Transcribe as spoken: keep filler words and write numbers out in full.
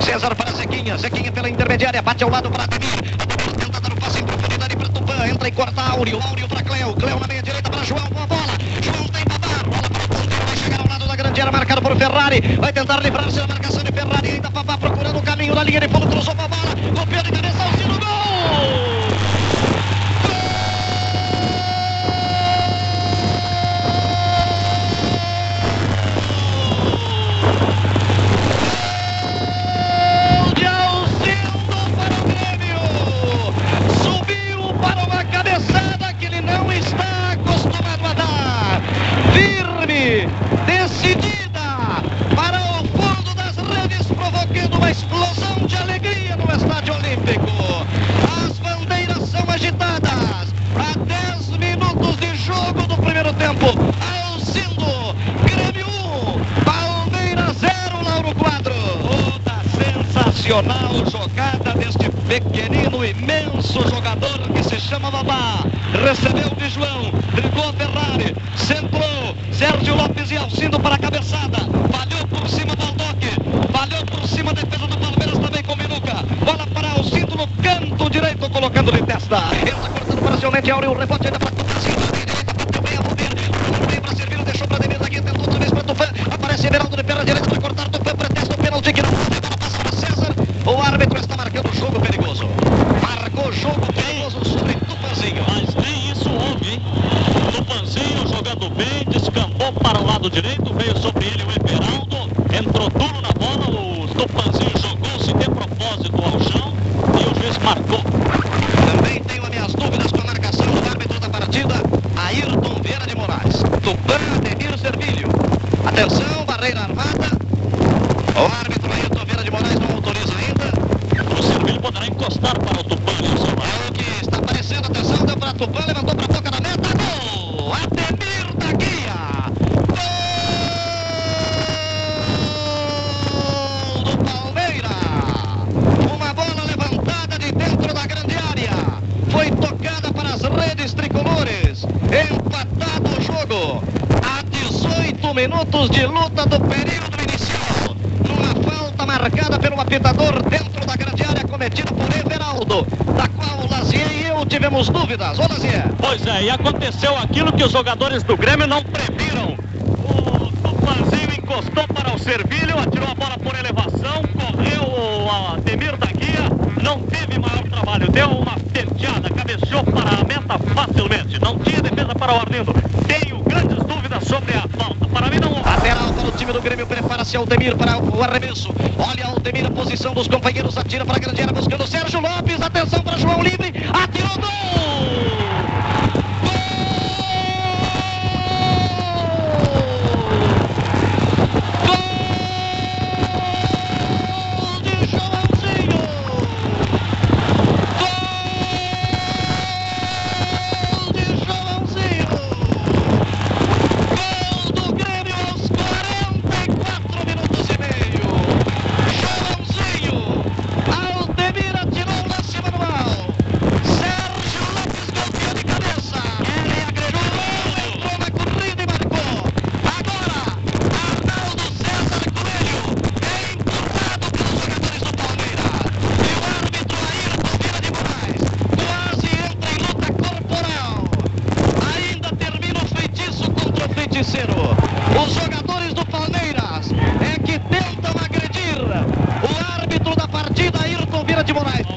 César para Zequinha. Zequinha pela intermediária. Bate ao lado para Ademir. Ademir tenta dar o passe em profundidade para Tupã. Entra e corta Áureo. Áureo para Cleo. Cleo na meia direita para João. Boa bola. João tem Babá. Bola para o ponteiro. Vai chegar ao lado da grande área. Marcado por Ferrari. Vai tentar livrar-se da marcação de Ferrari. Ainda Babá procurando o caminho da linha de fundo. Cruzou a bola. Golpeou de cabeça. Alcino. Gol! Decidida para o fundo das redes, provocando uma explosão de alegria no Estádio Olímpico. As bandeiras são agitadas. Há dez minutos de jogo do primeiro tempo. Alcindo, Grêmio um, Palmeiras zero, Lauro Quadro. Toda sensacional jogada deste pequenino, imenso jogador que se chama Babá. Recebeu de João, driblou Ferrari, centrou. Sérgio Lopes e Alcindo para a cabeçada. Falhou por cima do Aldoque. Falhou por cima da defesa do Palmeiras também com Minuca. Bola para Alcindo no canto direito, colocando de testa. Entra cortando para seu Nete Áureo. O rebote ainda para Tupã. Bateu bem a Rubir. Veio para servir, deixou para Ademir daqui. Tentou outra vez para Tupã. Aparece Everaldo de perna direita. Vai cortar Tupã. Pretesta o pênalti que não vai. Bola passa para César. O árbitro está marcando o jogo perigoso. Marcou o jogo perigoso sobre Tupãzinho. Mas nem isso houve, hein? Tupãzinho jogando bem, descampou para o lado direito, veio sobre ele o Everaldo, entrou duro na bola, o Tupãzinho jogou-se de propósito ao chão e o juiz marcou. Também tenho as minhas dúvidas com a marcação do árbitro da partida, Ayrton Vieira de Moraes. Tupã, Ademir Servilho. Atenção, barreira armada. O árbitro Ayrton Vieira de Moraes não autoriza ainda. O Servilho poderá encostar para o Tupã. É o que está aparecendo, atenção, deu para Tupã, levantou para a boca da meta, gol! Ademir da Guia! Gol do Palmeiras! Uma bola levantada de dentro da grande área, foi tocada para as redes tricolores, empatado o jogo, há dezoito minutos de luta do período inicial, numa falta marcada pelo apitador dentro da grande área, cometida por Everaldo, da qual o Lazier e eu tivemos dúvidas. Ô Lazier. Pois é, e aconteceu aquilo que os jogadores do Grêmio não previram. O Tupãzinho encostou para o Servilho, atirou a bola por elevação, correu o Ademir da Guia, não teve maior trabalho, deu uma penteada, cabeceou para a meta facilmente, não tinha defesa para o Arlindo. Tenho grandes dúvidas sobre a falta, para mim não houve. Lateral para o time do Grêmio, prepara-se Aldemir para o arremesso. Olha Aldemir, a posição dos companheiros, atira para a grande área, buscando o Sérgio Lopes, atenção para João livre, atirou, gol! Os jogadores do Palmeiras é que tentam agredir o árbitro da partida, Ayrton Vieira de Moraes.